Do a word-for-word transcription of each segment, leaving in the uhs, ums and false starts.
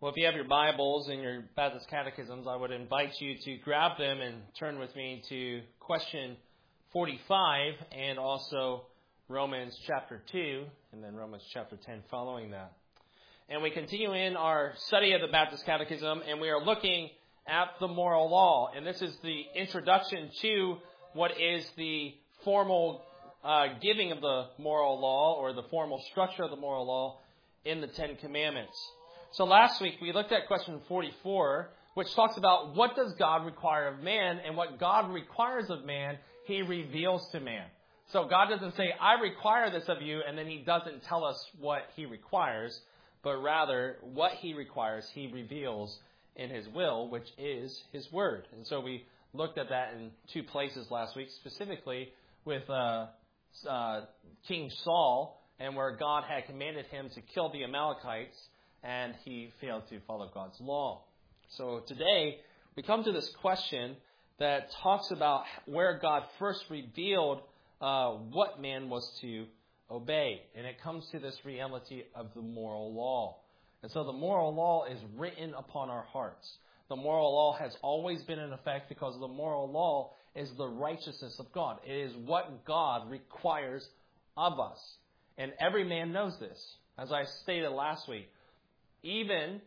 Well, if you have your Bibles and your Baptist catechisms, I would invite you to grab them and turn with me to question forty-five and also Romans chapter two and then Romans chapter ten following that. And we continue in our study of the Baptist Catechism, and we are looking at the moral law. And this is the introduction to what is the formal uh, giving of the moral law, or the formal structure of the moral law in the Ten Commandments. So last week we looked at question forty-four, which talks about what does God require of man, and what God requires of man, he reveals to man. So God doesn't say, I require this of you, and then he doesn't tell us what he requires, but rather what he requires, he reveals in his will, which is his word. And so we looked at that in two places last week, specifically with uh, uh, King Saul, and where God had commanded him to kill the Amalekites, and he failed to follow God's law. So today, we come to this question that talks about where God first revealed uh, what man was to obey. And it comes to this reality of the moral law. And so the moral law is written upon our hearts. The moral law has always been in effect because the moral law is the righteousness of God. It is what God requires of us. And every man knows this. As I stated last week, even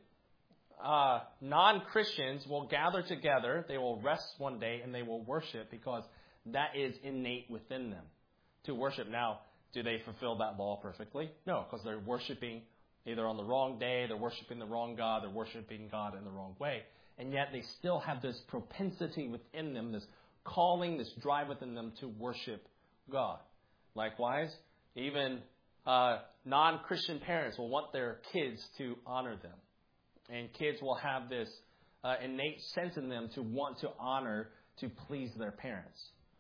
uh, non-Christians will gather together, they will rest one day, and they will worship because that is innate within them to worship. Now, do they fulfill that law perfectly? No, because they're worshiping either on the wrong day, they're worshiping the wrong God, they're worshiping God in the wrong way. And yet they still have this propensity within them, this calling, this drive within them to worship God. Likewise, even uh, non-Christian parents will want their kids to honor them. And kids will have this uh, innate sense in them to want to honor, to please their parents.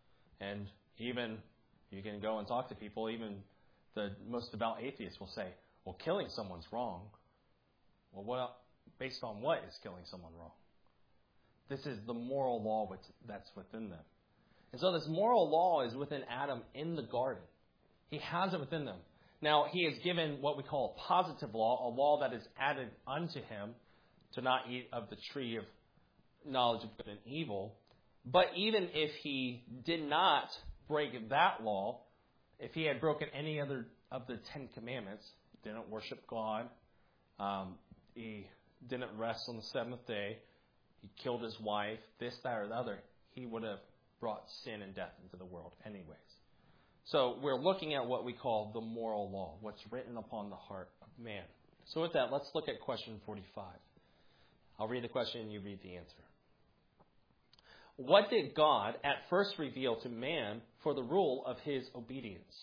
And even, you can go and talk to people, even the most devout atheists will say, well, killing someone's wrong. Well, what, based on what is killing someone wrong? This is the moral law which, that's within them. And so this moral law is within Adam in the garden. He has it within them. Now, he is given what we call a positive law, a law that is added unto him to not eat of the tree of knowledge of good and evil. But even if he did not break that law, if he had broken any other of the Ten Commandments, didn't worship God, um, he didn't rest on the seventh day, he killed his wife, this, that, or the other, he would have brought sin and death into the world anyways. So we're looking at what we call the moral law, what's written upon the heart of man. So with that, let's look at question forty-five. I'll read the question and you read the answer. What did God at first reveal to man for the rule of his obedience?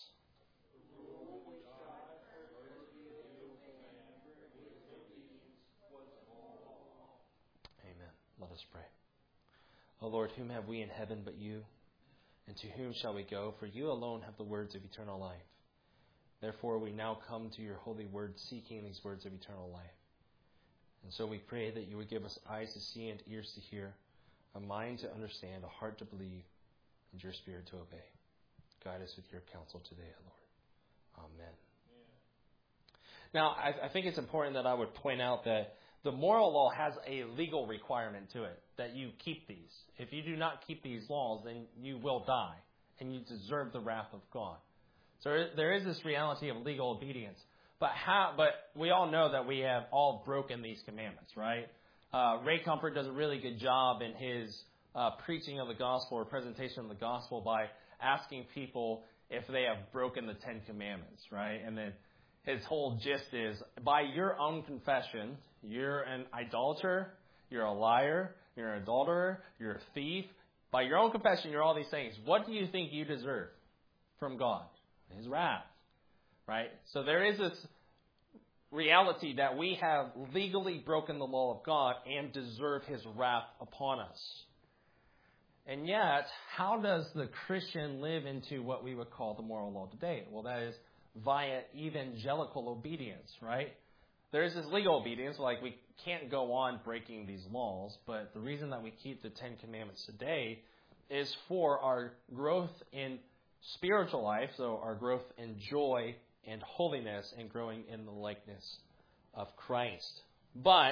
Amen. Let us pray. O Lord, whom have we in heaven but you? And to whom shall we go? For you alone have the words of eternal life. Therefore, we now come to your holy word, seeking these words of eternal life. And so we pray that you would give us eyes to see and ears to hear, a mind to understand, a heart to believe, and your spirit to obey. Guide us with your counsel today, Lord. Amen. Yeah. Now, I, I think it's important that I would point out that the moral law has a legal requirement to it, that you keep these. If you do not keep these laws, then you will die, and you deserve the wrath of God. So there is this reality of legal obedience. But how? But we all know that we have all broken these commandments, right? Uh, Ray Comfort does a really good job in his uh, preaching of the gospel or presentation of the gospel by asking people if they have broken the Ten Commandments, right? And then his whole gist is, by your own confession, you're an idolater, you're a liar, you're an adulterer, you're a thief. By your own confession, you're all these things. What do you think you deserve from God? His wrath, right? So there is this reality that we have legally broken the law of God and deserve his wrath upon us. And yet, how does the Christian live into what we would call the moral law today? Well, that is via evangelical obedience, right? There is this legal obedience, like we can't go on breaking these laws, but the reason that we keep the Ten Commandments today is for our growth in spiritual life, so our growth in joy and holiness and growing in the likeness of Christ. But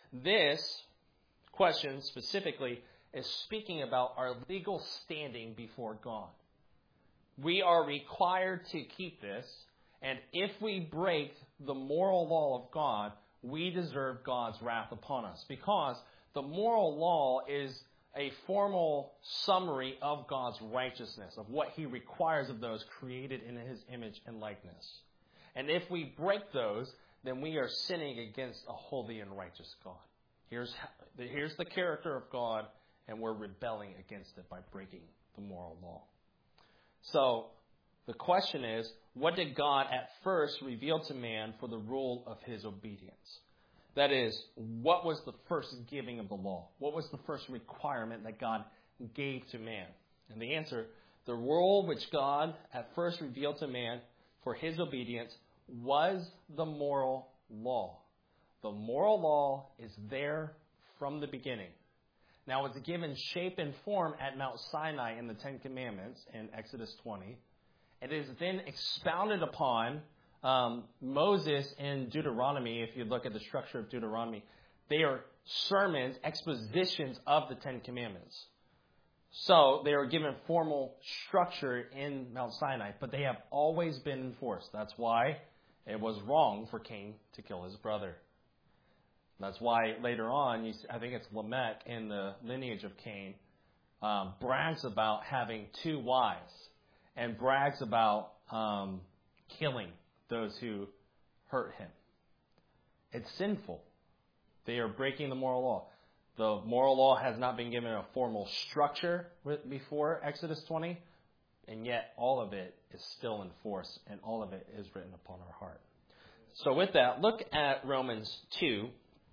this question specifically is speaking about our legal standing before God. We are required to keep this, and if we break the moral law of God, we deserve God's wrath upon us, because the moral law is a formal summary of God's righteousness, of what he requires of those created in his image and likeness. And if we break those, then we are sinning against a holy and righteous God. Here's, here's the character of God, and we're rebelling against it by breaking the moral law. So the question is, what did God at first reveal to man for the rule of his obedience? That is, what was the first giving of the law? What was the first requirement that God gave to man? And the answer, the rule which God at first revealed to man for his obedience was the moral law. The moral law is there from the beginning. Now, it's given shape and form at Mount Sinai in the Ten Commandments in Exodus twenty. It is then expounded upon um, Moses in Deuteronomy. If you look at the structure of Deuteronomy, they are sermons, expositions of the Ten Commandments. So they are given formal structure in Mount Sinai, but they have always been enforced. That's why it was wrong for Cain to kill his brother. That's why later on, you see, I think it's Lamech in the lineage of Cain, um, brags about having two wives and brags about um, killing those who hurt him. It's sinful. They are breaking the moral law. The moral law has not been given a formal structure before Exodus twenty, and yet all of it is still in force, and all of it is written upon our heart. So with that, look at Romans two.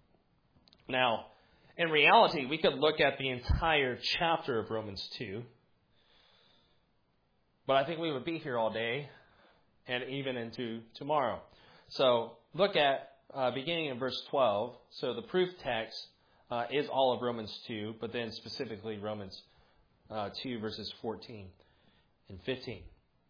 Now, in reality, we could look at the entire chapter of Romans two, but I think we would be here all day and even into tomorrow. So look at uh, beginning in verse twelve. So the proof text uh, is all of Romans two, but then specifically Romans uh, two, verses fourteen and fifteen.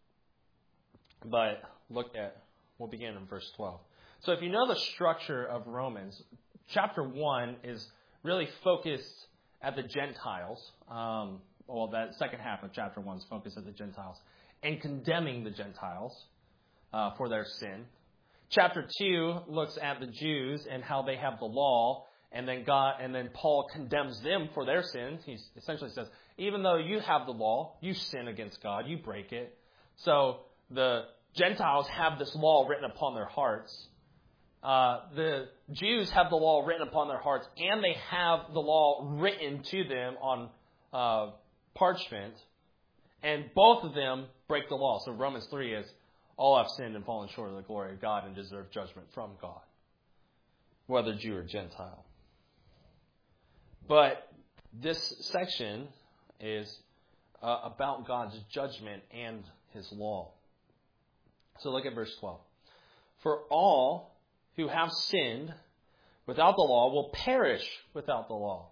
But look at, we'll begin in verse twelve. So if you know the structure of Romans, chapter one is really focused at the Gentiles. Um, well, that second half of chapter one is focused at the Gentiles and condemning the Gentiles uh, for their sin. Chapter two looks at the Jews and how they have the law, and then God, and then Paul condemns them for their sins. He essentially says, even though you have the law, you sin against God, you break it. So the Gentiles have this law written upon their hearts. Uh, the Jews have the law written upon their hearts, and they have the law written to them on uh, parchment, and both of them break the law. So Romans three is, all have sinned and fallen short of the glory of God and deserve judgment from God, whether Jew or Gentile. But this section is uh, about God's judgment and his law. So look at verse twelve. For all who have sinned without the law will perish without the law.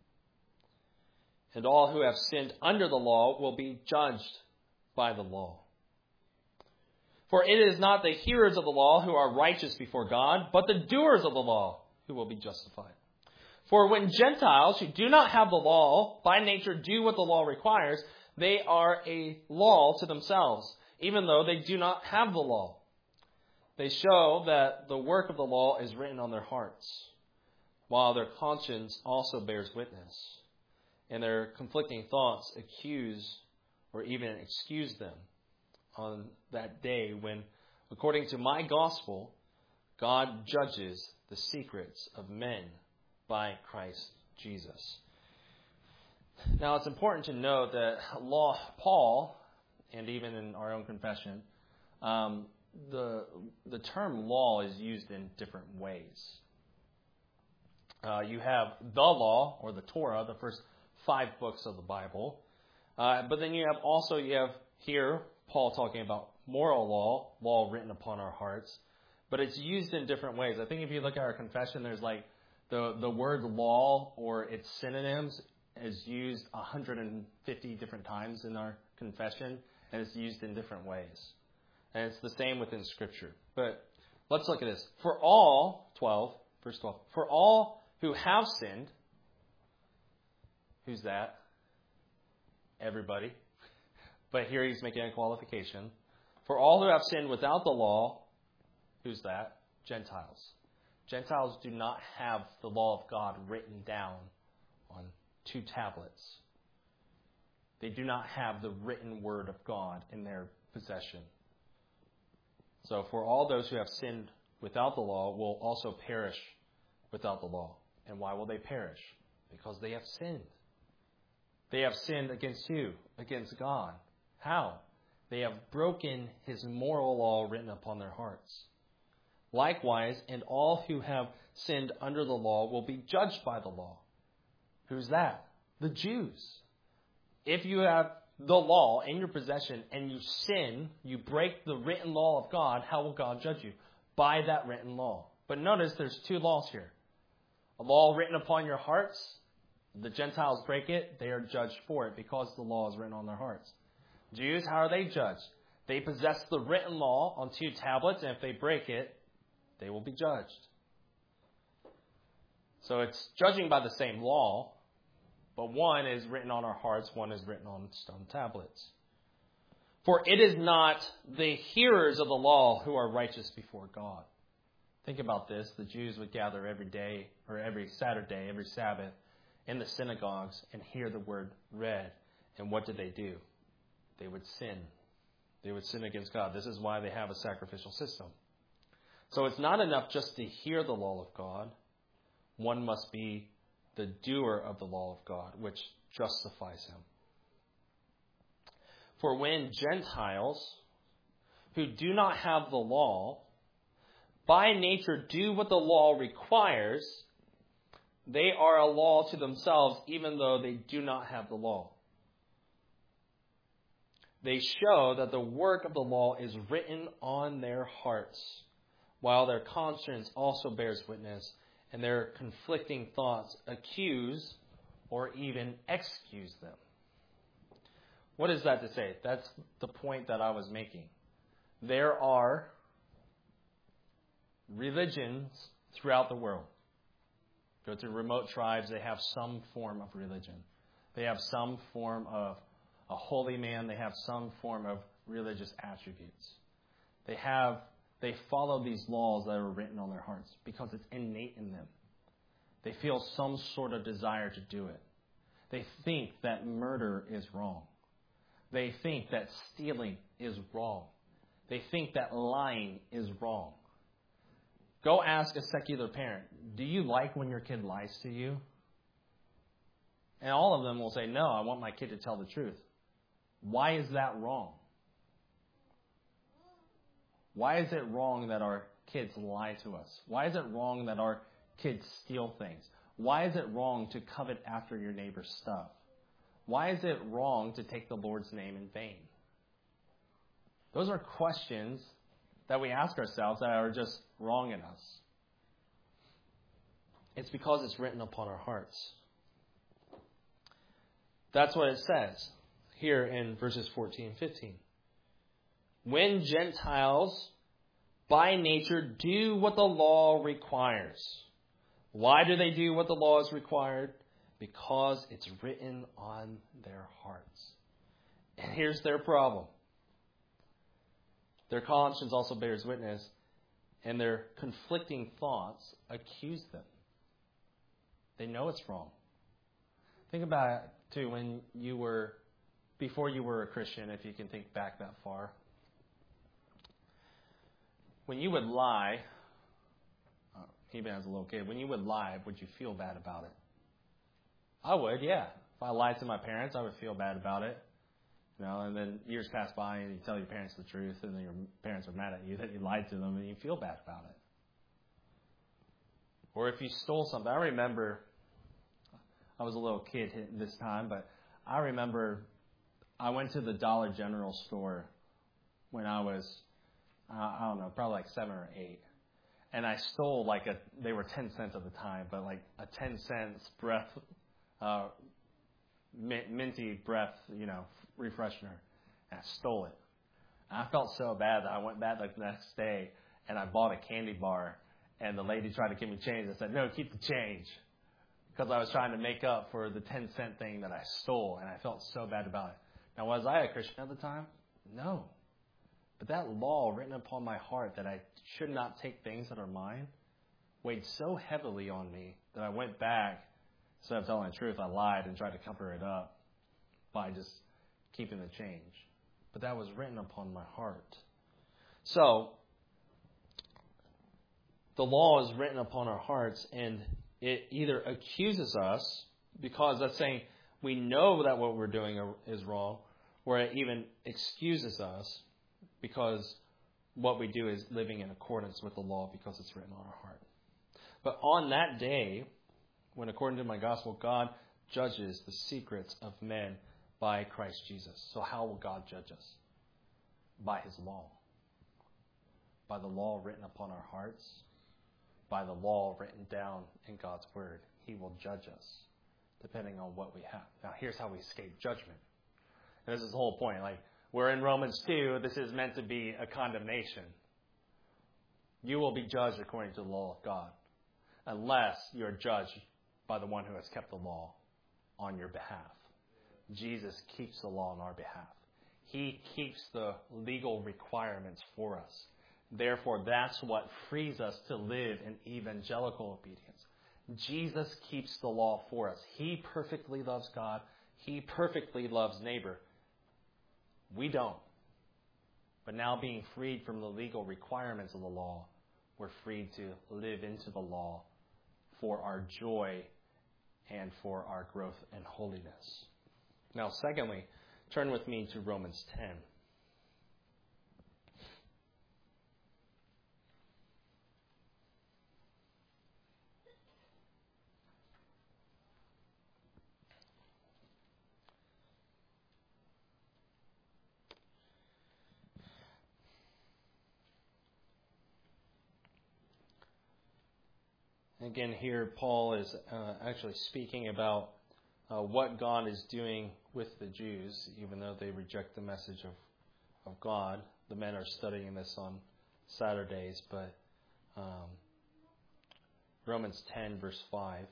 And all who have sinned under the law will be judged by the law. For it is not the hearers of the law who are righteous before God, but the doers of the law who will be justified. For when Gentiles who do not have the law by nature do what the law requires, they are a law to themselves, even though they do not have the law. They show that the work of the law is written on their hearts, while their conscience also bears witness, and their conflicting thoughts accuse or even excuse them on that day when, according to my gospel, God judges the secrets of men by Christ Jesus. Now, it's important to note that law, Paul, and even in our own confession, um, the the term law is used in different ways. Uh, you have the law, or the Torah, the first five books of the Bible. Uh, but then you have also, you have here, Paul talking about moral law, law written upon our hearts. But it's used in different ways. I think if you look at our confession, there's like the, the word law or its synonyms is used one hundred fifty different times in our confession, and it's used in different ways. And it's the same within Scripture. But let's look at this. For all, twelve, verse twelve, for all who have sinned. Who's that? Everybody. But here he's making a qualification. For all who have sinned without the law, who's that? Gentiles. Gentiles do not have the law of God written down on two tablets. They do not have the written word of God in their possession. So for all those who have sinned without the law will also perish without the law. And why will they perish? Because they have sinned. They have sinned against who? Against God. How? They have broken his moral law written upon their hearts. Likewise, and all who have sinned under the law will be judged by the law. Who's that? The Jews. If you have the law in your possession and you sin, you break the written law of God, how will God judge you? By that written law. But notice there's two laws here. A law written upon your hearts. The Gentiles break it, they are judged for it because the law is written on their hearts. Jews, how are they judged? They possess the written law on two tablets, and if they break it, they will be judged. So it's judging by the same law, but one is written on our hearts, one is written on stone tablets. For it is not the hearers of the law who are righteous before God. Think about this. The Jews would gather every day, or every Saturday, every Sabbath, in the synagogues and hear the word read. And what did they do? They would sin. They would sin against God. This is why they have a sacrificial system. So it's not enough just to hear the law of God. One must be the doer of the law of God, which justifies him. For when Gentiles, who do not have the law, by nature do what the law requires, they are a law to themselves, even though they do not have the law. They show that the work of the law is written on their hearts, while their conscience also bears witness, and their conflicting thoughts accuse or even excuse them. What is that to say? That's the point that I was making. There are religions throughout the world. Go to remote tribes, they have some form of religion. They have some form of a holy man. They have some form of religious attributes. They have, they follow these laws that are written on their hearts because it's innate in them. They feel some sort of desire to do it. They think that murder is wrong. They think that stealing is wrong. They think that lying is wrong. Go ask a secular parent, do you like when your kid lies to you? And all of them will say, no, I want my kid to tell the truth. Why is that wrong? Why is it wrong that our kids lie to us? Why is it wrong that our kids steal things? Why is it wrong to covet after your neighbor's stuff? Why is it wrong to take the Lord's name in vain? Those are questions that we ask ourselves that are just wrong in us. It's because it's written upon our hearts. That's what it says here in verses fourteen and fifteen. When Gentiles by nature do what the law requires. Why do they do what the law is required? Because it's written on their hearts. And here's their problem. Their conscience also bears witness, and their conflicting thoughts accuse them. They know it's wrong. Think about it, too, when you were, before you were a Christian, if you can think back that far. When you would lie, uh, even as a little kid, when you would lie, would you feel bad about it? I would, yeah. If I lied to my parents, I would feel bad about it. You know, and then years pass by and you tell your parents the truth and then your parents are mad at you that you lied to them and you feel bad about it. Or if you stole something. I remember, I was a little kid this time, but I remember I went to the Dollar General store when I was, uh, I don't know, probably like seven or eight. And I stole like a, they were ten cents at the time, but like a ten cents breath, uh, minty breath, you know, refreshener, and I stole it. And I felt so bad that I went back like the next day and I bought a candy bar, and the lady tried to give me change. I said, no, keep the change. because I was trying to make up for the ten cent thing that I stole, and I felt so bad about it. Now, was I a Christian at the time? No. But that law written upon my heart that I should not take things that are mine weighed so heavily on me that I went back. Instead of telling the truth, I lied and tried to cover it up by just keeping the change. But that was written upon my heart. So, the law is written upon our hearts, and it either accuses us, because that's saying we know that what we're doing is wrong, or it even excuses us, because what we do is living in accordance with the law because it's written on our heart. But on that day, when according to my gospel, God judges the secrets of men by Christ Jesus. So how will God judge us? By his law. By the law written upon our hearts. By the law written down in God's word. He will judge us depending on what we have. Now here's how we escape judgment. And this is the whole point. Like, we're in Romans two. This is meant to be a condemnation. You will be judged according to the law of God, unless you're judged by the one who has kept the law on your behalf. Jesus keeps the law on our behalf. He keeps the legal requirements for us. Therefore, that's what frees us to live in evangelical obedience. Jesus keeps the law for us. He perfectly loves God. He perfectly loves neighbor. We don't. But now, being freed from the legal requirements of the law, we're free to live into the law for our joy and for our growth and holiness. Now, secondly, turn with me to Romans ten. Again, here Paul is uh, actually speaking about uh, what God is doing with the Jews, even though they reject the message of, of God. The men are studying this on Saturdays, but um, Romans ten, verse five.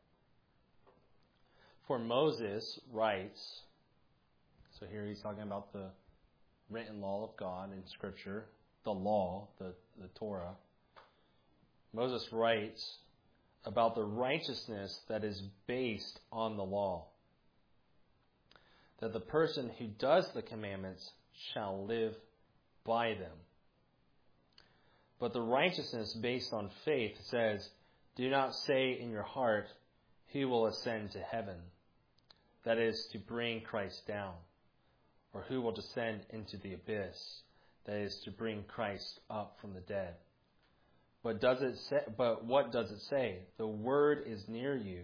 For Moses writes, so here he's talking about the written law of God in Scripture, the law, the, the Torah. Moses writes about the righteousness that is based on the law, that the person who does the commandments shall live by them. But the righteousness based on faith says, do not say in your heart, who will ascend to heaven? That is, to bring Christ down. Or who will descend into the abyss? That is, to bring Christ up from the dead. But does it say, but what does it say? The word is near you,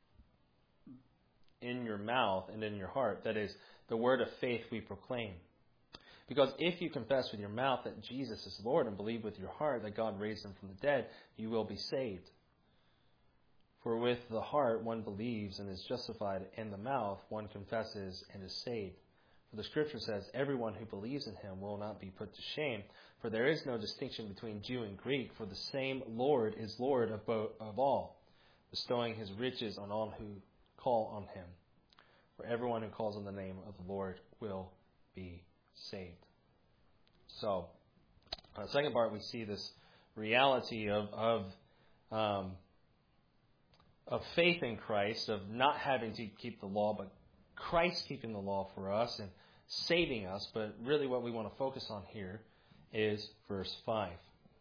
in your mouth and in your heart. That is, the word of faith we proclaim. Because if you confess with your mouth that Jesus is Lord and believe with your heart that God raised him from the dead, you will be saved. For with the heart one believes and is justified, and the mouth one confesses and is saved. For the Scripture says, everyone who believes in him will not be put to shame. For there is no distinction between Jew and Greek, for the same Lord is Lord of, both, of all, bestowing his riches on all who call on him. For everyone who calls on the name of the Lord will be saved. So, on the second part, we see this reality of of, um, of faith in Christ, of not having to keep the law, but Christ keeping the law for us and saving us. But really what we want to focus on here is verse five.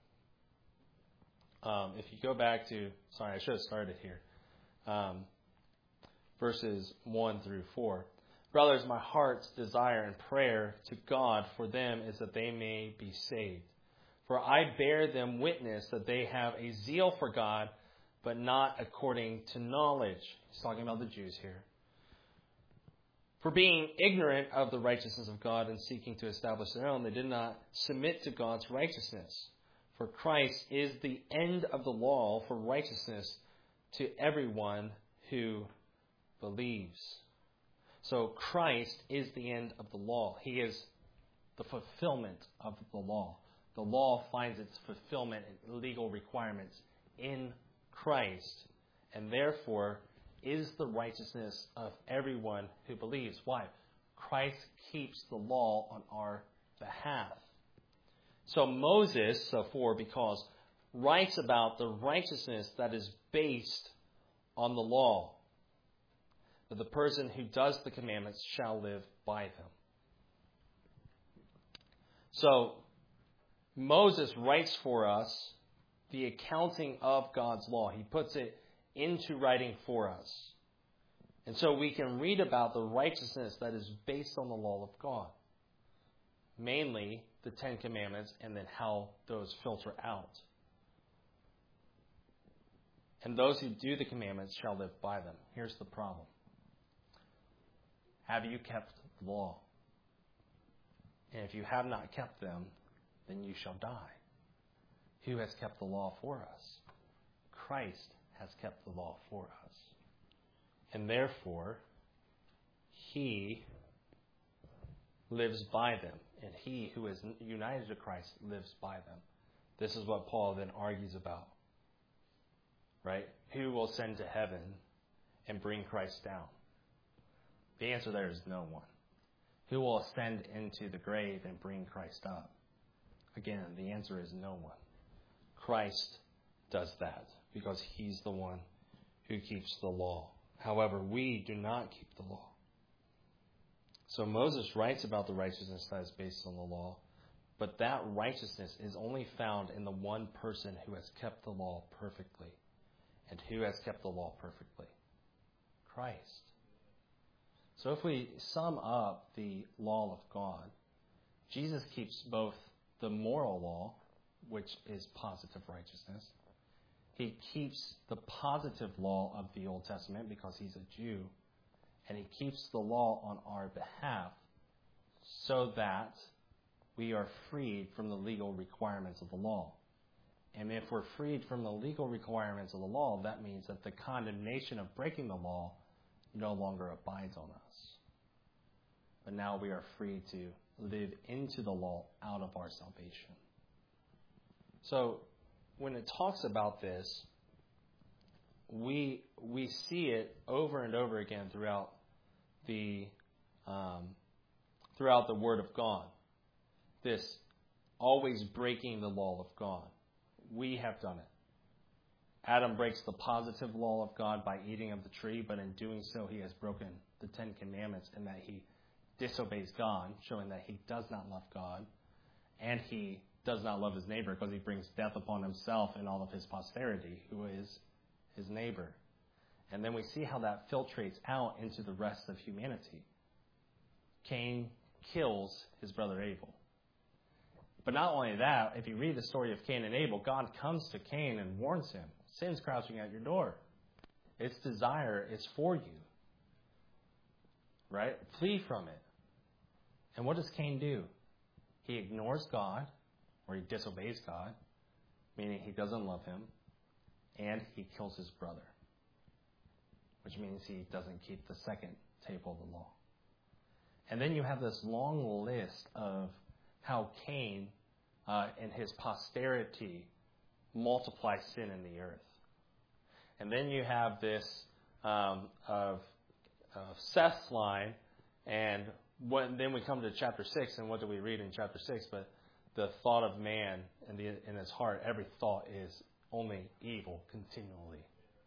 Um, if you go back to, sorry, I should have started here. Um, verses one through four. Brothers, my heart's desire and prayer to God for them is that they may be saved. For I bear them witness that they have a zeal for God, but not according to knowledge. He's talking about the Jews here. For being ignorant of the righteousness of God and seeking to establish their own, they did not submit to God's righteousness. For Christ is the end of the law for righteousness to everyone who believes. So Christ is the end of the law. He is the fulfillment of the law. The law finds its fulfillment in legal requirements in Christ, and therefore is the righteousness of everyone who believes. Why? Christ keeps the law on our behalf. So Moses, so for, because, writes about the righteousness that is based on the law, that the person who does the commandments shall live by them. So Moses writes for us the accounting of God's law. He puts it into writing for us. And so we can read about the righteousness that is based on the law of God. Mainly the Ten Commandments and then how those filter out. And those who do the commandments shall live by them. Here's the problem. Have you kept the law? And if you have not kept them, then you shall die. Who has kept the law for us? Christ has kept the law for us. And therefore, he lives by them. And he who is united to Christ lives by them. This is what Paul then argues about. Right? Who will ascend to heaven and bring Christ down? The answer there is no one. Who will ascend into the grave and bring Christ up? Again, the answer is no one. Christ does that because he's the one who keeps the law. However, we do not keep the law. So Moses writes about the righteousness that is based on the law, but that righteousness is only found in the one person who has kept the law perfectly. And who has kept the law perfectly? Christ. So if we sum up the law of God, Jesus keeps both the moral law, which is positive righteousness. He keeps the positive law of the Old Testament because he's a Jew. And he keeps the law on our behalf so that we are freed from the legal requirements of the law. And if we're freed from the legal requirements of the law, that means that the condemnation of breaking the law no longer abides on us. But now we are free to live into the law out of our salvation. So when it talks about this, we we see it over and over again throughout the um, throughout the Word of God. This always breaking the law of God. We have done it. Adam breaks the positive law of God by eating of the tree, but in doing so he has broken the Ten Commandments in that he disobeys God, showing that he does not love God, and he does not love his neighbor because he brings death upon himself and all of his posterity, who is his neighbor. And then we see how that filtrates out into the rest of humanity. Cain kills his brother Abel. But not only that, if you read the story of Cain and Abel, God comes to Cain and warns him, sin's crouching at your door. Its desire is for you. Right? Flee from it. And what does Cain do? He ignores God, or he disobeys God, meaning he doesn't love him, and he kills his brother, which means he doesn't keep the second table of the law. And then you have this long list of how Cain uh, and his posterity multiply sin in the earth. And then you have this um, of, of Seth's line, and when, then we come to chapter six, and what do we read in chapter six? But the thought of man in, the, in his heart, every thought is only evil continually.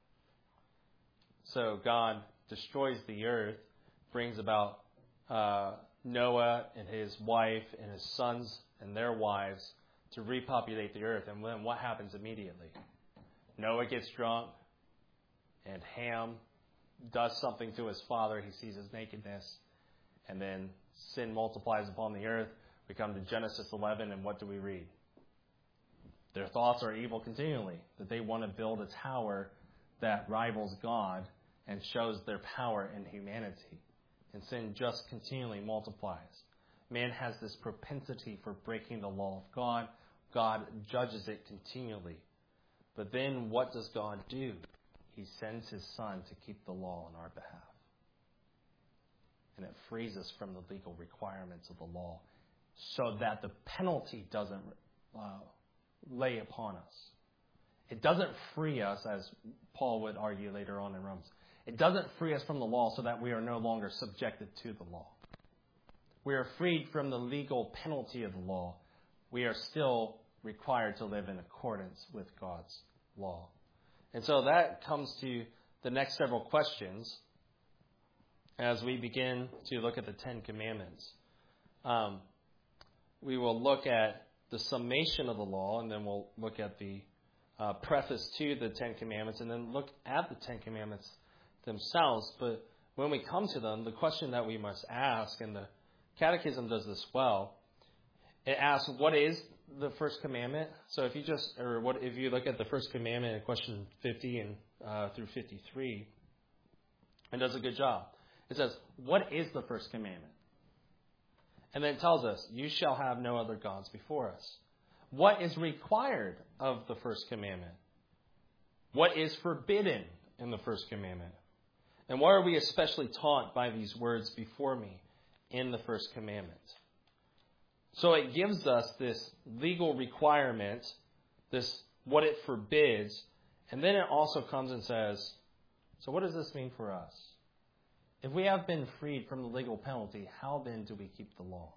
So God destroys the earth, brings about uh, Noah and his wife and his sons and their wives to repopulate the earth. And then what happens immediately? Noah gets drunk, and Ham does something to his father. He sees his nakedness, and then sin multiplies upon the earth. We come to Genesis eleven, and what do we read? Their thoughts are evil continually, that they want to build a tower that rivals God and shows their power in humanity. And sin just continually multiplies. Man has this propensity for breaking the law of God. God judges it continually. But then what does God do? He sends his Son to keep the law on our behalf. And it frees us from the legal requirements of the law so that the penalty doesn't uh, lay upon us. It doesn't free us, as Paul would argue later on in Romans. It doesn't free us from the law so that we are no longer subjected to the law. We are freed from the legal penalty of the law. We are still required to live in accordance with God's law. And so that comes to the next several questions as we begin to look at the Ten Commandments. Um, we will look at the summation of the law, and then we'll look at the uh, preface to the Ten Commandments, and then look at the Ten Commandments themselves. But when we come to them, the question that we must ask, and the Catechism does this well, it asks, what is the first commandment? So if you just, or what if you look at the first commandment in question fifty and uh, through fifty-three, it does a good job. It says, what is the first commandment? And then it tells us, you shall have no other gods before us. What is required of the first commandment? What is forbidden in the first commandment? And what are we especially taught by these words before me in the first commandment? So it gives us this legal requirement, this what it forbids, and then it also comes and says, so what does this mean for us? If we have been freed from the legal penalty, how then do we keep the law?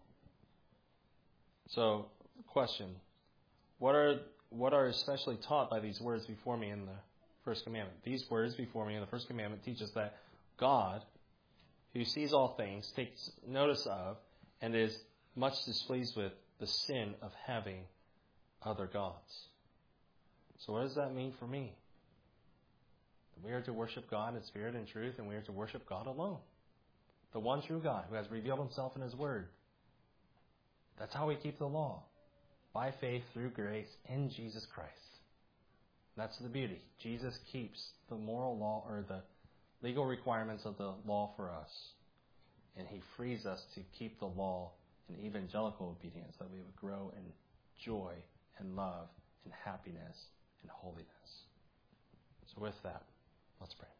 So, question, what are what are especially taught by these words before me in the first commandment? These words before me in the first commandment teach us that God, who sees all things, takes notice of, and is much displeased with the sin of having other gods. So what does that mean for me? We are to worship God in spirit and truth, and we are to worship God alone. The one true God who has revealed himself in his word. That's how we keep the law. By faith, through grace, in Jesus Christ. That's the beauty. Jesus keeps the moral law, or the legal requirements of the law for us. And he frees us to keep the law in evangelical obedience, that we would grow in joy and love and happiness and holiness. So with that, let's pray.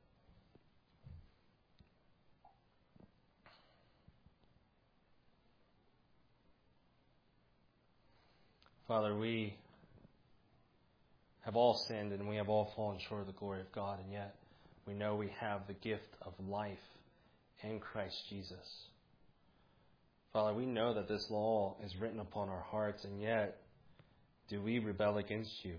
Father, we have all sinned and we have all fallen short of the glory of God, and yet we know we have the gift of life in Christ Jesus. Father, we know that this law is written upon our hearts, and yet do we rebel against you?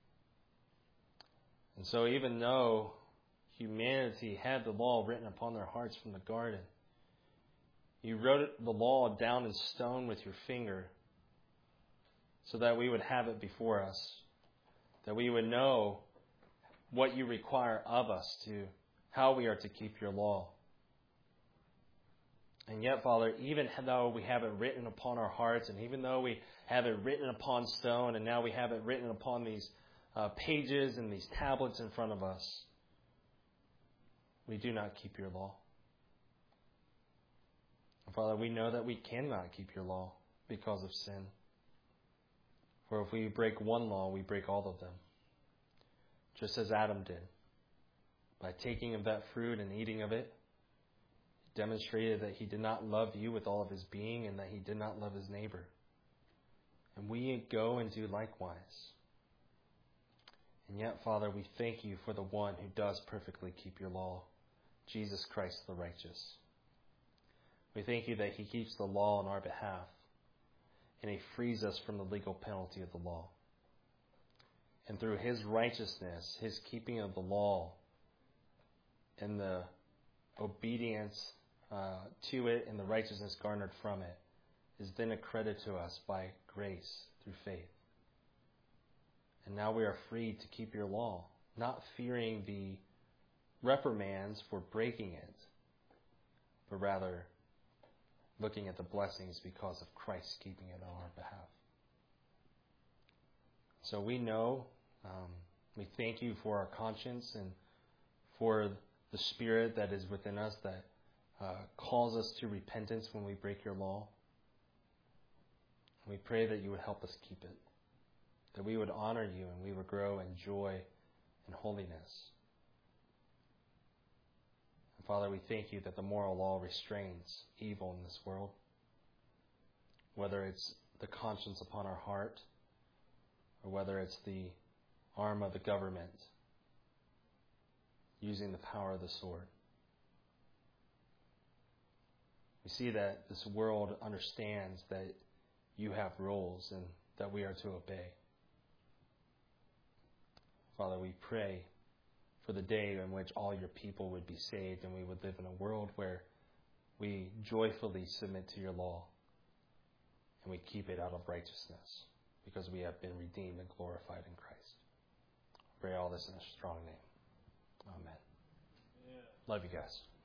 And so even though humanity had the law written upon their hearts from the garden, you wrote the law down in stone with your finger so that we would have it before us, that we would know what you require of us, to how we are to keep your law. And yet, Father, even though we have it written upon our hearts, and even though we have it written upon stone, and now we have it written upon these uh, pages and these tablets in front of us, we do not keep your law. And Father, we know that we cannot keep your law because of sin. For if we break one law, we break all of them. Just as Adam did. By taking of that fruit and eating of it, he demonstrated that he did not love you with all of his being, and that he did not love his neighbor. And we go and do likewise. And yet, Father, we thank you for the one who does perfectly keep your law, Jesus Christ the righteous. We thank you that he keeps the law on our behalf, and he frees us from the legal penalty of the law. And through his righteousness, his keeping of the law, and the obedience uh, to it and the righteousness garnered from it, is then accredited to us by grace through faith. And now we are free to keep your law, not fearing the reprimands for breaking it, but rather looking at the blessings because of Christ keeping it on our behalf. So we know, um, we thank you for our conscience and for the Spirit that is within us that uh, calls us to repentance when we break your law. We pray that you would help us keep it, that we would honor you and we would grow in joy and holiness. Father, we thank you that the moral law restrains evil in this world, whether it's the conscience upon our heart or whether it's the arm of the government using the power of the sword. We see that this world understands that you have rules and that we are to obey. Father, we pray for the day in which all your people would be saved and we would live in a world where we joyfully submit to your law and we keep it out of righteousness because we have been redeemed and glorified in Christ. Pray all this in a strong name. Amen. Yeah. Love you guys.